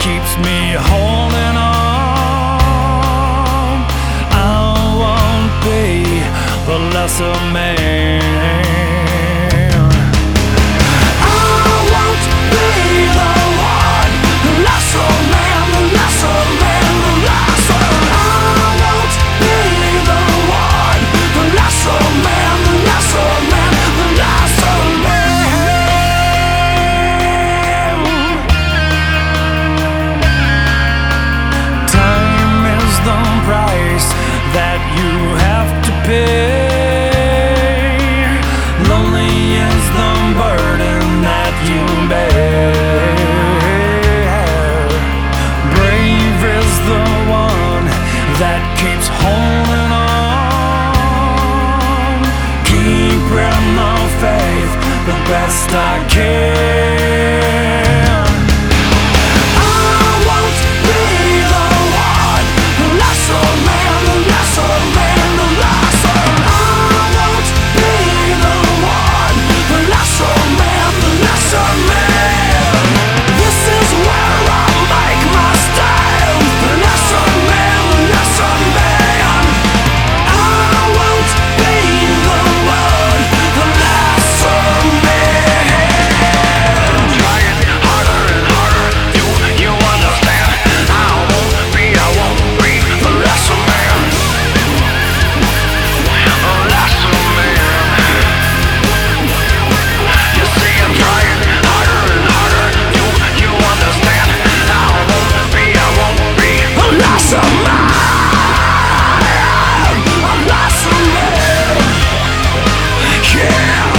keeps me holding on. I won't be the lesser man. That you have to pay. Lonely is the burden that you bear. Brave is the one that keeps holding on. Keeping the faith the best I can.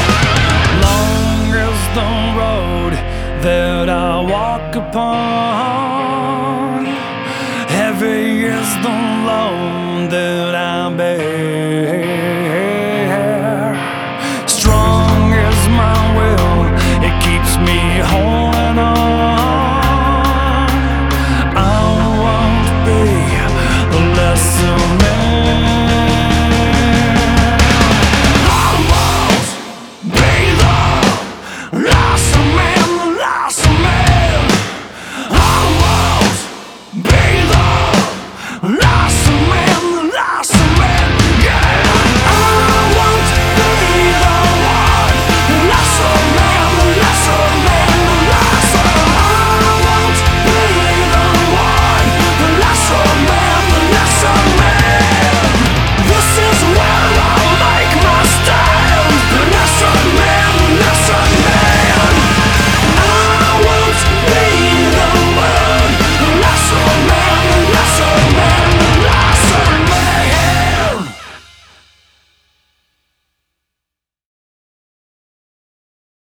That I walk upon.